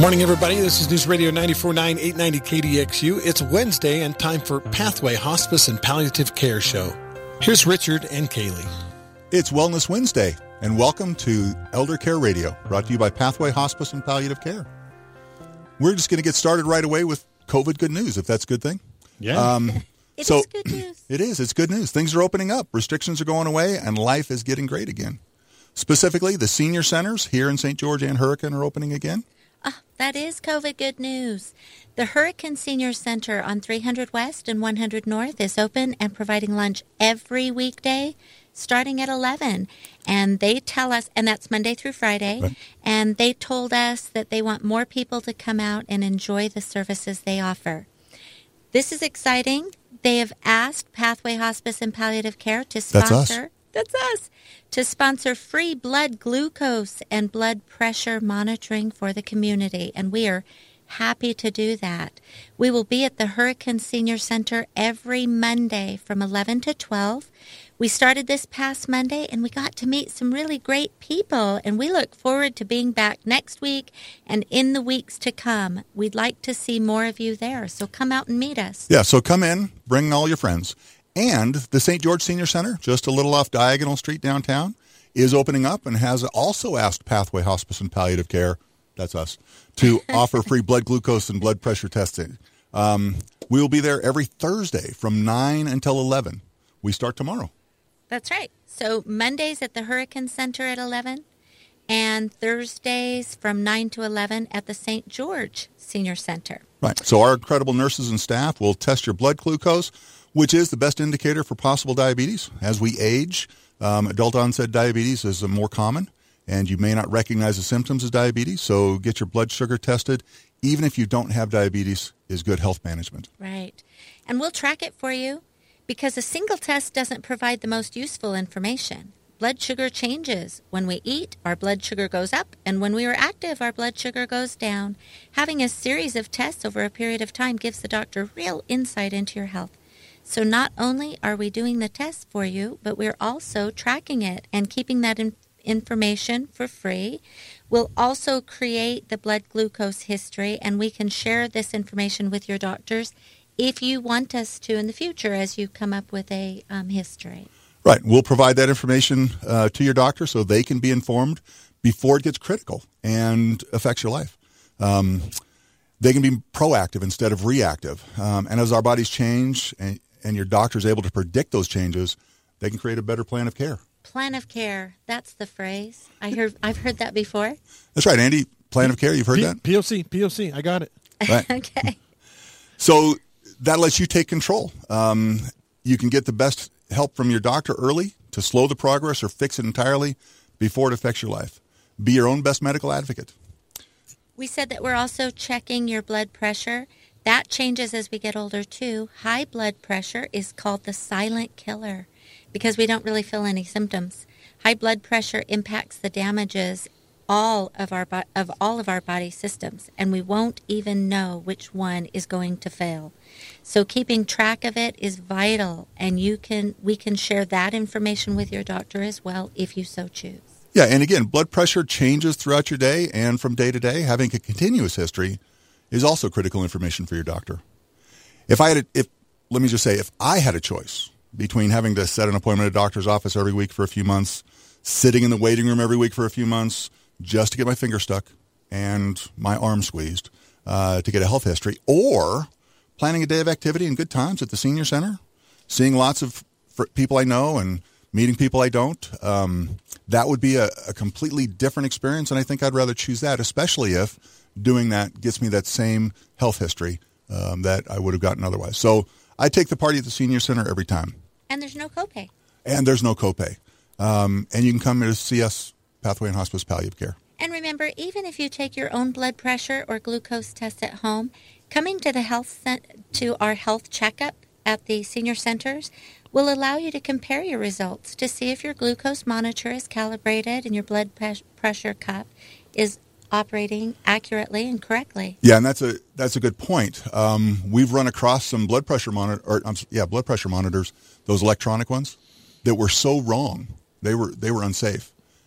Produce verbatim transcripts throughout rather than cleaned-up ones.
Morning, everybody. This is News Radio ninety-four point nine, eight ninety K D X U. It's Wednesday and time for Pathway Hospice and Palliative Care Show. Here's Richard and Kaylee. It's Wellness Wednesday, and welcome to Elder Care Radio, brought to you by Pathway Hospice and Palliative Care. We're just going to get started right away with COVID good news, if that's a good thing. Yeah. Um, it so, is good news. It is. It's good news. Things are opening up. Restrictions are going away, and life is getting great again. Specifically, the senior centers here in Saint George and Hurricane are opening again. Ah, that is COVID good news. The Hurricane Senior Center on three hundred West and one hundred North is open and providing lunch every weekday starting at eleven. And they tell us, and that's Monday through Friday, Right. and they told us that they want more people to come out and enjoy the services they offer. This is exciting. They have asked Pathway Hospice and Palliative Care to That's us. sponsor. That's us. To sponsor free blood glucose and blood pressure monitoring for the community, and we are happy to do that. We will be at the Hurricane Senior Center every Monday from eleven to twelve. We started this past Monday, and we got to meet some really great people, and we look forward to being back next week and in the weeks to come. We'd like to see more of you there, so come out and meet us. Yeah, so come in, bring all your friends. And the Saint George Senior Center, just a little off Diagonal Street downtown, is opening up and has also asked Pathway Hospice and Palliative Care, that's us, to offer free blood glucose and blood pressure testing. Um, we will be there every Thursday from nine until eleven. We start tomorrow. That's right. So Mondays at the Hurricane Center at eleven, and Thursdays from nine to eleven at the Saint George Senior Center. Right. So our incredible nurses and staff will test your blood glucose, which is the best indicator for possible diabetes. As we age, um, adult onset diabetes is more common, and you may not recognize the symptoms as diabetes, so get your blood sugar tested. Even if you don't have diabetes, is good health management. Right. And we'll track it for you because a single test doesn't provide the most useful information. Blood sugar changes. When we eat, our blood sugar goes up, and when we are active, our blood sugar goes down. Having a series of tests over a period of time gives the doctor real insight into your health. So not only are we doing the test for you, but we're also tracking it and keeping that in- information for free. We'll also create the blood glucose history, and we can share this information with your doctors if you want us to in the future as you come up with a um, history. Right. We'll provide that information uh, to your doctor so they can be informed before it gets critical and affects your life. Um, they can be proactive instead of reactive. Um, and as our bodies change and, and your doctor is able to predict those changes, they can create a better plan of care. Plan of care. That's the phrase. I heard, I've heard that before. That's right, Andy. Plan of care. You've heard P- that? P O C, P O C. I got it. Right. Okay. So that lets you take control. Um, you can get the best help from your doctor early to slow the progress or fix it entirely before it affects your life. Be your own best medical advocate. We said that we're also checking your blood pressure. That changes as we get older, too. High blood pressure is called the silent killer because we don't really feel any symptoms. High blood pressure impacts the damages all of our bo- of all of our body systems, and we won't even know which one is going to fail. So keeping track of it is vital, and you can we can share that information with your doctor as well if you so choose. Yeah, and again, blood pressure changes throughout your day and from day to day. Having a continuous history is also critical information for your doctor. If I had, a, if let me just say, if I had a choice between having to set an appointment at a doctor's office every week for a few months, sitting in the waiting room every week for a few months, just to get my finger stuck and my arm squeezed uh, to get a health history, or planning a day of activity and good times at the senior center, seeing lots of fr- people I know and meeting people I don't, um, that would be a, a completely different experience, and I think I'd rather choose that, especially if doing that gets me that same health history um, that I would have gotten otherwise. So I take the party at the senior center every time. And there's no copay. And there's no copay. Um, and you can come here to see us, Pathway and Hospice Palliative Care. And remember, even if you take your own blood pressure or glucose test at home, coming to the health cent- to our health checkup at the senior centers will allow you to compare your results to see if your glucose monitor is calibrated and your blood pe- pressure cuff is operating accurately and correctly. Yeah, and that's a that's a good point. Um, we've run across some blood pressure monitor, or um, yeah, blood pressure monitors, those electronic ones, that were so wrong. They were they were unsafe,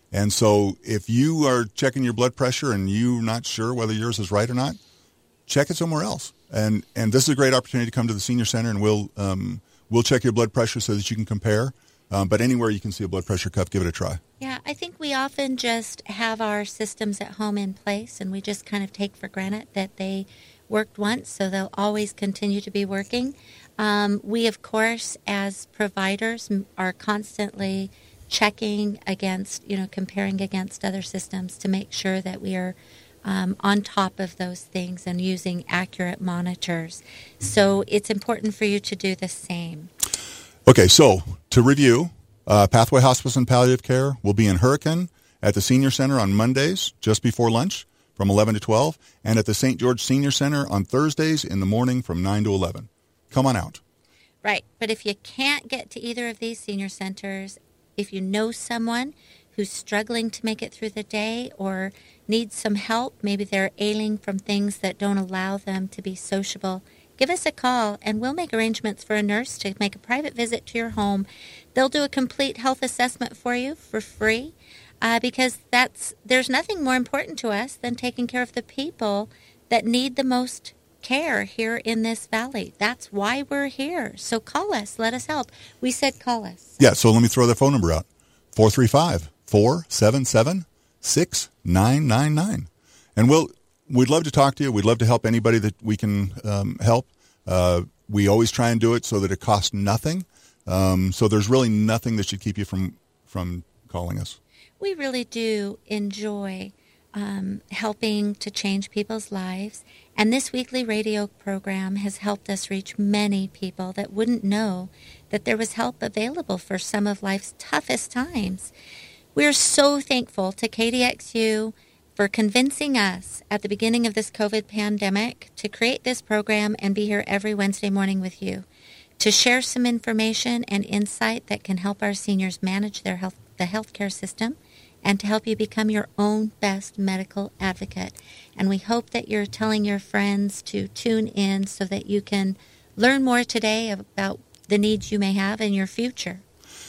And so if you are checking your blood pressure and you're not sure whether yours is right or not, check it somewhere else. And and this is a great opportunity to come to the Senior Center, and we'll um, we'll check your blood pressure so that you can compare. Um, but anywhere you can see a blood pressure cuff, give it a try. Yeah, I think we often just have our systems at home in place, and we just kind of take for granted that they worked once, so they'll always continue to be working. Um, we, of course, as providers, are constantly checking against, you know, comparing against other systems to make sure that we are um, on top of those things and using accurate monitors. So it's important for you to do the same. Okay, so to review, uh, Pathway Hospice and Palliative Care will be in Hurricane at the Senior Center on Mondays just before lunch from eleven to twelve, and at the Saint George Senior Center on Thursdays in the morning from nine to eleven. Come on out. Right, but if you can't get to either of these senior centers, if you know someone who's struggling to make it through the day or needs some help, maybe they're ailing from things that don't allow them to be sociable, give us a call, and we'll make arrangements for a nurse to make a private visit to your home. They'll do a complete health assessment for you for free, uh, because that's there's nothing more important to us than taking care of the people that need the most care here in this valley. That's why we're here. So call us. Let us help. We said call us. Yeah, so let me throw their phone number out. four three five, four seven seven, six nine nine nine. And we'll... We'd love to talk to you. We'd love to help anybody that we can um, help. Uh, we always try and do it so that it costs nothing. Um, so there's really nothing that should keep you from, from calling us. We really do enjoy um, helping to change people's lives. And this weekly radio program has helped us reach many people that wouldn't know that there was help available for some of life's toughest times. We're so thankful to K D X U for convincing us at the beginning of this COVID pandemic to create this program and be here every Wednesday morning with you to share some information and insight that can help our seniors manage their health, the healthcare system, and to help you become your own best medical advocate. And we hope that you're telling your friends to tune in so that you can learn more today about the needs you may have in your future.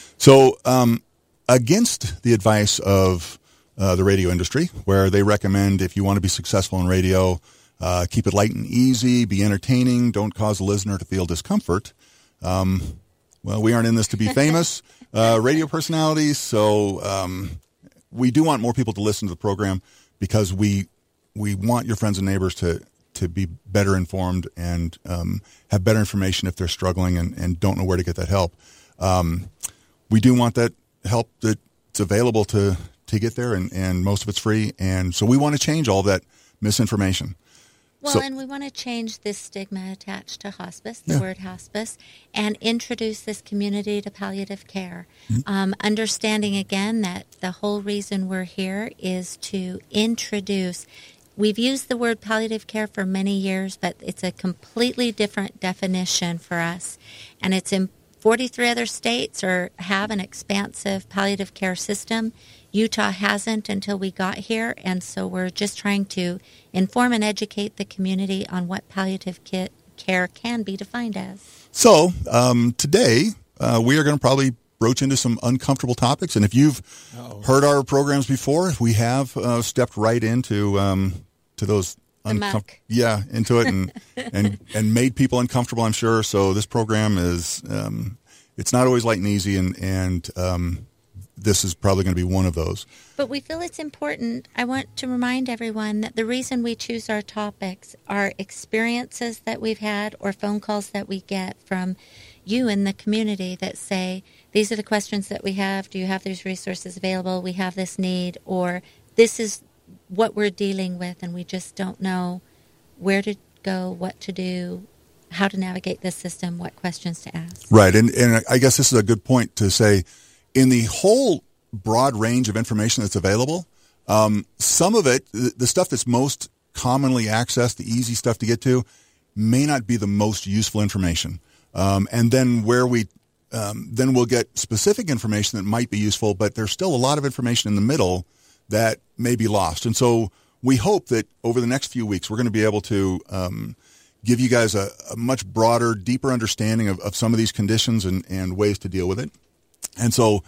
So um, against the advice of Uh, the radio industry, where they recommend if you want to be successful in radio, uh, keep it light and easy, be entertaining, don't cause the listener to feel discomfort. Um, well, we aren't in this to be famous uh, radio personalities, so um, we do want more people to listen to the program because we we want your friends and neighbors to to be better informed and um, have better information if they're struggling and, and don't know where to get that help. Um, we do want that help that's available to to get there, and, and most of it's free. And so we want to change all that misinformation. Well, so, and we want to change this stigma attached to hospice, the yeah. word hospice, and introduce this community to palliative care. Mm-hmm. Um, understanding, again, that the whole reason we're here is to introduce. We've used the word palliative care for many years, but it's a completely different definition for us. And it's in forty-three other states or have an expansive palliative care system. Utah hasn't until we got here, and so we're just trying to inform and educate the community on what palliative care can be defined as. So um, today uh, we are going to probably broach into some uncomfortable topics, and if you've Uh-oh. heard our programs before, we have uh, stepped right into um, to those uncomfortable, yeah, into it, and and and made people uncomfortable, I'm sure. So this program is um, it's not always light and easy, and and um, this is probably going to be one of those. But we feel it's important. I want to remind everyone that the reason we choose our topics are experiences that we've had or phone calls that we get from you in the community that say, these are the questions that we have. Do you have these resources available? We have this need, or this is what we're dealing with, and we just don't know where to go, what to do, how to navigate this system, what questions to ask. Right, and, and I guess this is a good point to say, in the whole broad range of information that's available, um, some of it, the, the stuff that's most commonly accessed, the easy stuff to get to, may not be the most useful information. Um, and then where we, um, then we'll get specific information that might be useful, but there's still a lot of information in the middle that may be lost. And so we hope that over the next few weeks, we're going to be able to um, give you guys a, a much broader, deeper understanding of, of some of these conditions and, and ways to deal with it. And so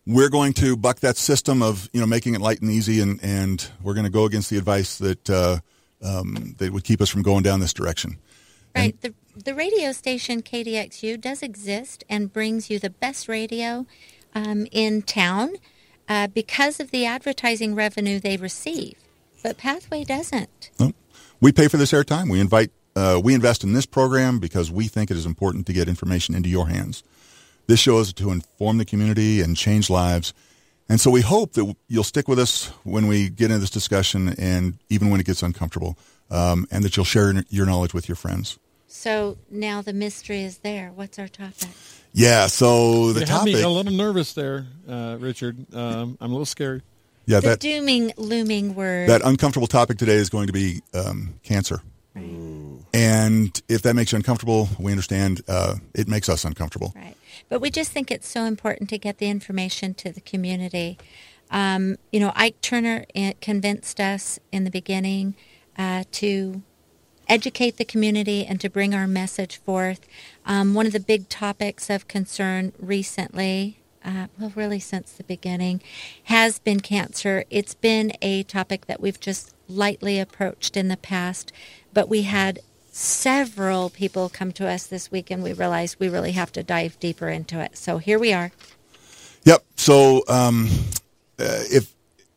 we're going to buck that system of, you know, making it light and easy, and, and we're going to go against the advice that uh, um, that would keep us from going down this direction. Right. And, the the radio station K D X U does exist and brings you the best radio um, in town uh, because of the advertising revenue they receive. But Pathway doesn't. Well, we pay for this airtime. We invite, uh, we invest in this program because we think it is important to get information into your hands. This show is to inform the community and change lives. And so we hope that you'll stick with us when we get into this discussion, and even when it gets uncomfortable, um, and that you'll share your knowledge with your friends. So now the mystery is there. What's our topic? Yeah, so the you topic... had me a little nervous there, uh, Richard. Um, I'm a little scared. Yeah, the that, dooming, looming word. That uncomfortable topic today is going to be um, cancer. Right. And if that makes you uncomfortable, we understand uh, it makes us uncomfortable. Right. But we just think it's so important to get the information to the community. Um, you know, Ike Turner convinced us in the beginning uh, to educate the community and to bring our message forth. Um, one of the big topics of concern recently, uh, well, really since the beginning, has been cancer. It's been a topic that we've just lightly approached in the past, but we had several people come to us this week, and we realized we really have to dive deeper into it. So here we are. Yep. So um, uh, if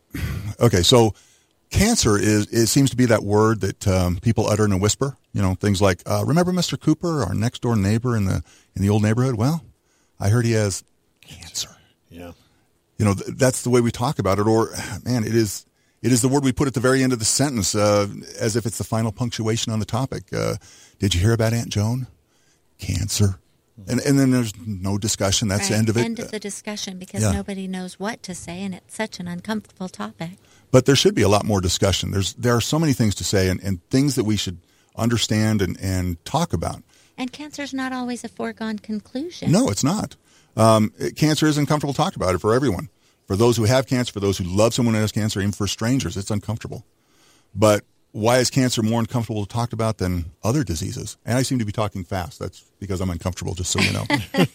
okay, so cancer is it seems to be that word that um, people utter in a whisper. You know, things like, uh, "Remember Mister Cooper, our next door neighbor in the in the old neighborhood? Well, I heard he has cancer." Yeah. You know, th- that's the way we talk about it. Or, man, it is. It is the word we put at the very end of the sentence, uh, as if it's the final punctuation on the topic. Uh, did you hear about Aunt Joan? Cancer. And and then there's no discussion. That's right. the end of it. End of the discussion, because yeah. nobody knows what to say, and it's such an uncomfortable topic. But there should be a lot more discussion. There's There are so many things to say, and, and things that we should understand and, and talk about. And cancer's not always a foregone conclusion. No, it's not. Um, it, cancer is uncomfortable to talk about it for everyone. For those who have cancer, for those who love someone who has cancer, even for strangers, it's uncomfortable. But why is cancer more uncomfortable to talk about than other diseases? And I seem to be talking fast. That's because I'm uncomfortable, just so you know.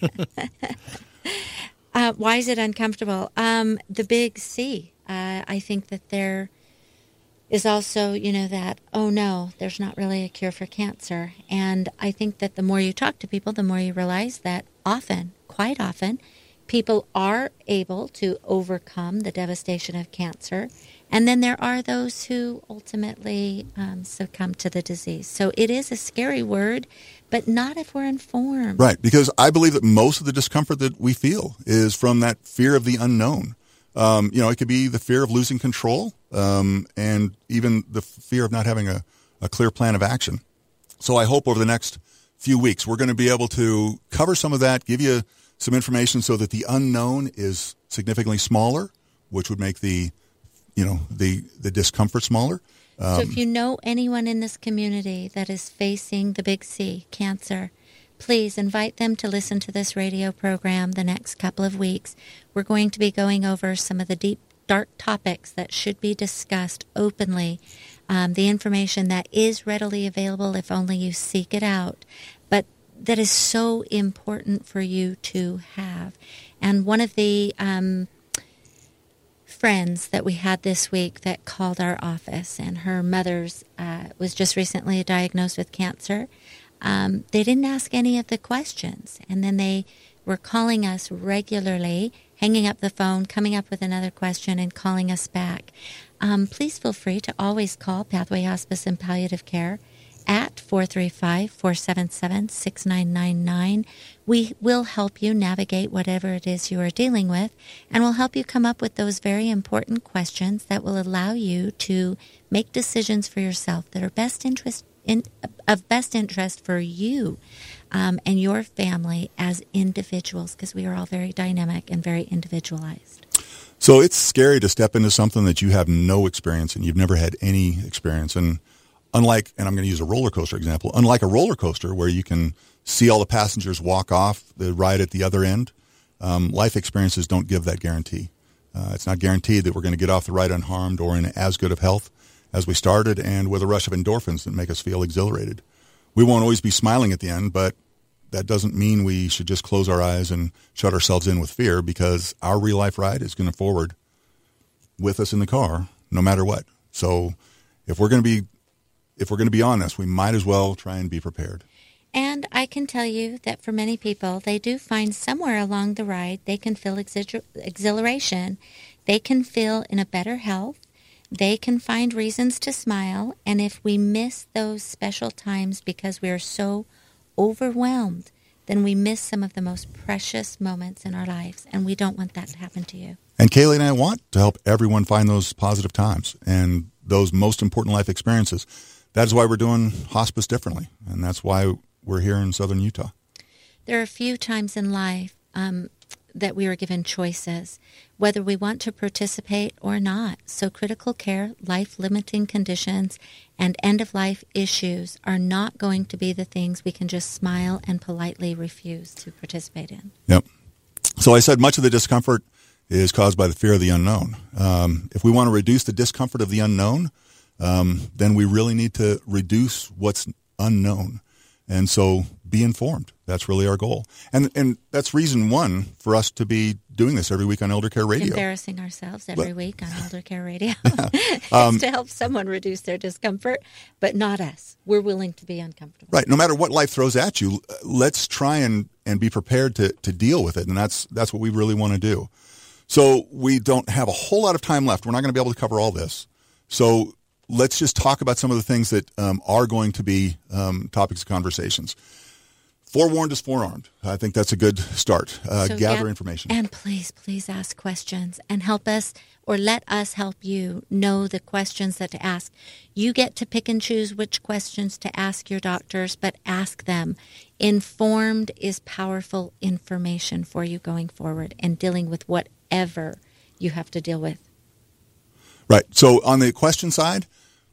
uh, why is it uncomfortable? Um, the big C. Uh, I think that there is also, you know, that, oh, no, there's not really a cure for cancer. And I think that the more you talk to people, the more you realize that often, quite often, people are able to overcome the devastation of cancer. And then there are those who ultimately um, succumb to the disease. So it is a scary word, but not if we're informed. Right, because I believe that most of the discomfort that we feel is from that fear of the unknown. Um, you know, it could be the fear of losing control, um, and even the fear of not having a, a clear plan of action. So I hope over the next few weeks we're going to be able to cover some of that, give you some information so that the unknown is significantly smaller, which would make the, you know, the, the discomfort smaller. Um, so if you know anyone in this community that is facing the big C, cancer, please invite them to listen to this radio program the next couple of weeks. We're going to be going over some of the deep, dark topics that should be discussed openly, um, the information that is readily available if only you seek it out, but that is so important for you to have. And one of the um, friends that we had this week that called our office, and her mother's uh, was just recently diagnosed with cancer, um, they didn't ask any of the questions. And then they were calling us regularly, hanging up the phone, coming up with another question, and calling us back. Um, please feel free to always call Pathway Hospice and Palliative Care at four three five, four seven seven, six nine nine nine. We will help you navigate whatever it is you are dealing with, and we'll help you come up with those very important questions that will allow you to make decisions for yourself that are best interest in, of best interest for you um, and your family as individuals, because we are all very dynamic and very individualized. So it's scary to step into something that you have no experience in. You've never had any experience. And unlike, and I'm going to use a roller coaster example, unlike a roller coaster where you can see all the passengers walk off the ride at the other end, um, life experiences don't give that guarantee. Uh, it's not guaranteed that we're going to get off the ride unharmed or in as good of health as we started, and with a rush of endorphins that make us feel exhilarated. We won't always be smiling at the end, but that doesn't mean we should just close our eyes and shut ourselves in with fear, because our real life ride is going to forward with us in the car, no matter what. So if we're going to be, if we're going to be on this, we might as well try and be prepared. And I can tell you that for many people, they do find somewhere along the ride they can feel exhilar- exhilaration. They can feel in a better health. They can find reasons to smile. And if we miss those special times because we are so overwhelmed, then we miss some of the most precious moments in our lives. And we don't want that to happen to you. And Kaylee and I want to help everyone find those positive times and those most important life experiences. That is why we're doing hospice differently. And that's why we're here in southern Utah. There are a few times in life um, that we are given choices, whether we want to participate or not. So critical care, life-limiting conditions, and end-of-life issues are not going to be the things we can just smile and politely refuse to participate in. Yep. So I said much of the discomfort is caused by the fear of the unknown. Um, if we want to reduce the discomfort of the unknown, um, then we really need to reduce what's unknown. And so be informed. That's really our goal. And and that's reason one for us to be doing this every week on Elder Care Radio. Embarrassing ourselves every but, week on Elder Care Radio. Yeah. It's um, to help someone reduce their discomfort, but not us. We're willing to be uncomfortable. Right. No matter what life throws at you, let's try and, and be prepared to, to deal with it. And that's that's what we really want to do. So we don't have a whole lot of time left. We're not going to be able to cover all this. So let's just talk about some of the things that um, are going to be um, topics of conversations. Forewarned is forearmed. I think that's a good start. Uh, so gather yeah, information. And please, please ask questions and help us, or let us help you know the questions that to ask. You get to pick and choose which questions to ask your doctors, but ask them. Informed is powerful information for you going forward and dealing with whatever you have to deal with. Right. So on the question side,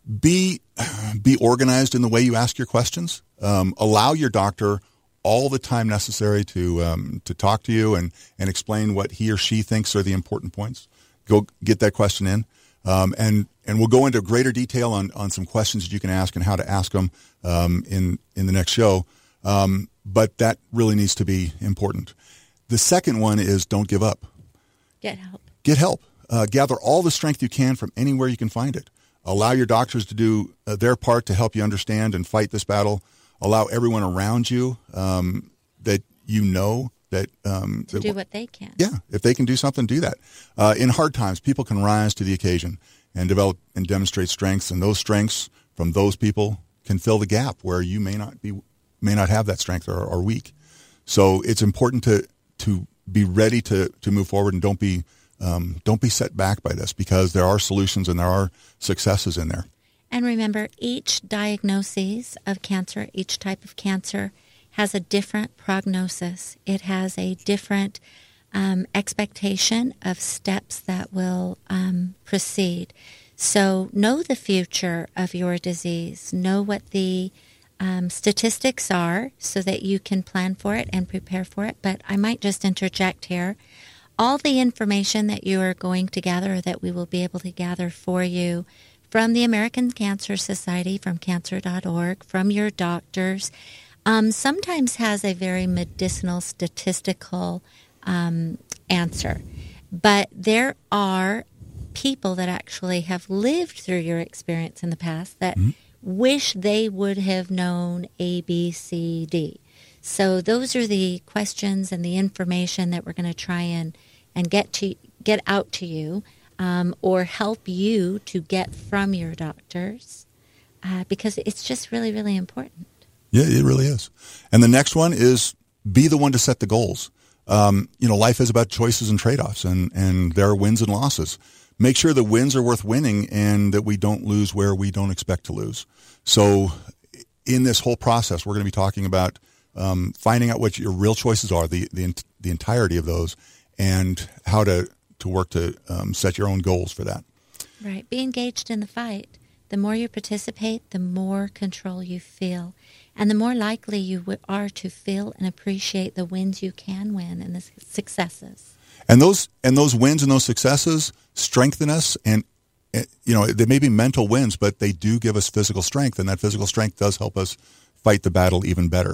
be be organized in the way you ask your questions. Um, allow your doctor all the time necessary to um, to talk to you and, and explain what he or she thinks are the important points. Go get that question in. Um, and, and we'll go into greater detail on, on some questions that you can ask and how to ask them um, in, in the next show. Um, but that really needs to be important. The second one is don't give up. Get help. Get help. Uh, gather all the strength you can from anywhere you can find it. Allow your doctors to do uh, their part to help you understand and fight this battle. Allow everyone around you um, that you know that... Um, to that, do what they can. Yeah, if they can do something, do that. Uh, in hard times, people can rise to the occasion and develop and demonstrate strengths, and those strengths from those people can fill the gap where you may not be, may not have that strength or are weak. So it's important to to be ready to to move forward and don't be... Um, don't be set back by this, because there are solutions and there are successes in there. And remember, each diagnosis of cancer, each type of cancer, has a different prognosis. It has a different um, expectation of steps that will um, proceed. So know the future of your disease. Know what the um, statistics are so that you can plan for it and prepare for it. But I might just interject here. All the information that you are going to gather, or that we will be able to gather for you from the American Cancer Society, from cancer dot org, from your doctors, um, sometimes has a very medicinal, statistical um, answer. But there are people that actually have lived through your experience in the past that mm-hmm. wish they would have known A, B, C, D. So those are the questions and the information that we're going to try and, and get to get out to you um, or help you to get from your doctors uh, because it's just really, really important. Yeah, it really is. And the next one is be the one to set the goals. Um, you know, life is about choices and trade-offs, and, and there are wins and losses. Make sure the wins are worth winning and that we don't lose where we don't expect to lose. So in this whole process, we're going to be talking about Um, finding out what your real choices are, the the, the entirety of those, and how to, to work to um, set your own goals for that. Right. Be engaged in the fight. The more you participate, the more control you feel, and the more likely you are to feel and appreciate the wins you can win and the successes. And those and those wins and those successes strengthen us, and you know they may be mental wins, but they do give us physical strength, and that physical strength does help us fight the battle even better.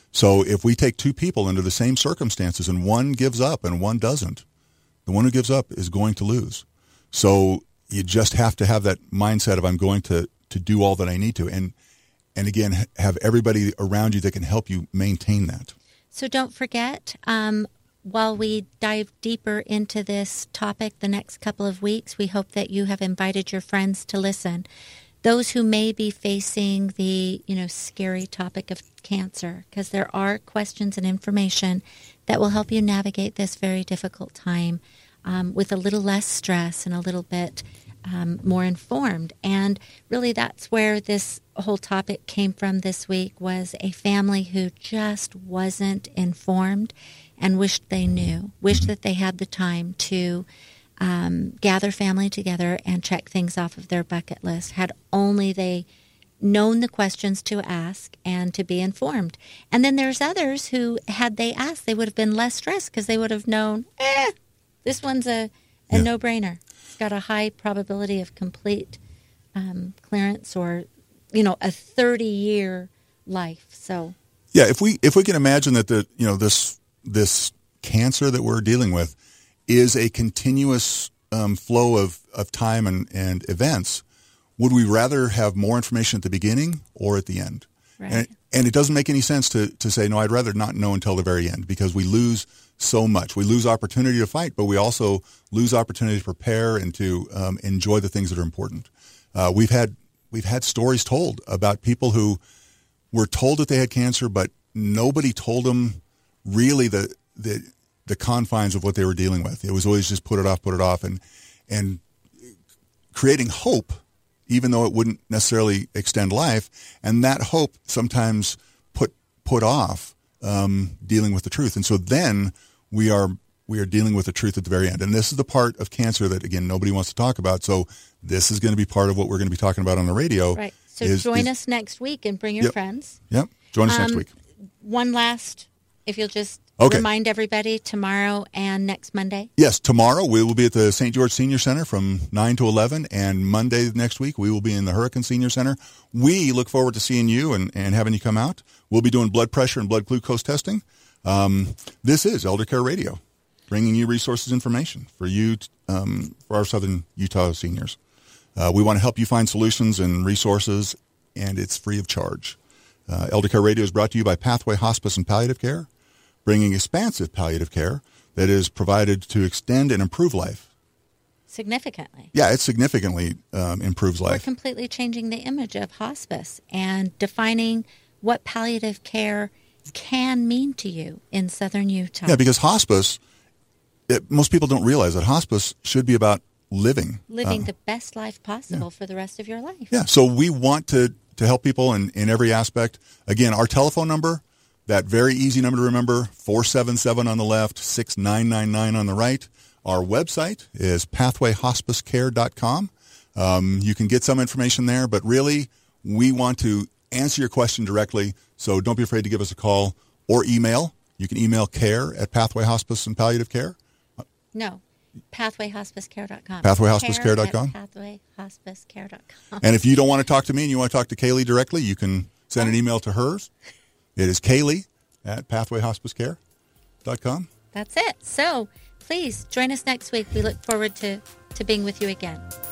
So if we take two people under the same circumstances and one gives up and one doesn't, the one who gives up is going to lose. So you just have to have that mindset of I'm going to, to do all that I need to. And, and again, have everybody around you that can help you maintain that. So don't forget, um, while we dive deeper into this topic the next couple of weeks, we hope that you have invited your friends to listen. Those who may be facing the, you know, scary topic of cancer, because there are questions and information that will help you navigate this very difficult time um, with a little less stress and a little bit um, more informed. And really that's where this whole topic came from this week, was a family who just wasn't informed and wished they knew, wished that they had the time to um, gather family together and check things off of their bucket list, had only they known the questions to ask and to be informed. And then there's others who, had they asked, they would have been less stressed because they would have known, eh, this one's a, a yeah. no-brainer. It's got a high probability of complete um, clearance, or, you know, a thirty-year life. So yeah, if we if we can imagine that the you know this this cancer that we're dealing with is a continuous um, flow of, of time and, and events, would we rather have more information at the beginning or at the end? Right. And, and it doesn't make any sense to, to say, no, I'd rather not know until the very end, because we lose so much. We lose opportunity to fight, but we also lose opportunity to prepare and to um, enjoy the things that are important. Uh, we've had we've had stories told about people who were told that they had cancer, but nobody told them really the the the confines of what they were dealing with. It was always just put it off, put it off, and and creating hope, even though it wouldn't necessarily extend life, and that hope sometimes put put off um, dealing with the truth. And so then we are we are dealing with the truth at the very end. And this is the part of cancer that, again, nobody wants to talk about. So this is going to be part of what we're going to be talking about on the radio. Right. So is, join is, us next week and bring your yep, friends. Yep. Join us um, next week. One last, if you'll just okay. remind everybody, tomorrow and next Monday. Yes, tomorrow we will be at the Saint George Senior Center from nine to eleven, and Monday next week we will be in the Hurricane Senior Center. We look forward to seeing you and, and having you come out. We'll be doing blood pressure and blood glucose testing. Um, this is Elder Care Radio, bringing you resources, information for you, um, for our Southern Utah seniors. Uh, we want to help you find solutions and resources, and it's free of charge. Uh, Elder Care Radio is brought to you by Pathway Hospice and Palliative Care, bringing expansive palliative care that is provided to extend and improve life. Significantly. Yeah, it significantly um, improves life. We're completely changing the image of hospice and defining what palliative care can mean to you in Southern Utah. Yeah, because hospice, it, most people don't realize that hospice should be about living. Living uh, the best life possible yeah. for the rest of your life. Yeah, so we want to, to help people in, in every aspect. Again, our telephone number, that very easy number to remember, four seven seven on the left, six nine nine nine on the right. Our website is pathway hospice care dot com. Um, you can get some information there, but really we want to answer your question directly, so don't be afraid to give us a call or email. You can email care at Pathway Hospice and Palliative Care. No, pathway hospice care dot com. pathway hospice care dot com. pathway hospice care dot com. And if you don't want to talk to me and you want to talk to Kaylee directly, you can send an email to hers. It is Kaylee at pathway hospice care dot com. That's it. So please join us next week. We look forward to, to being with you again.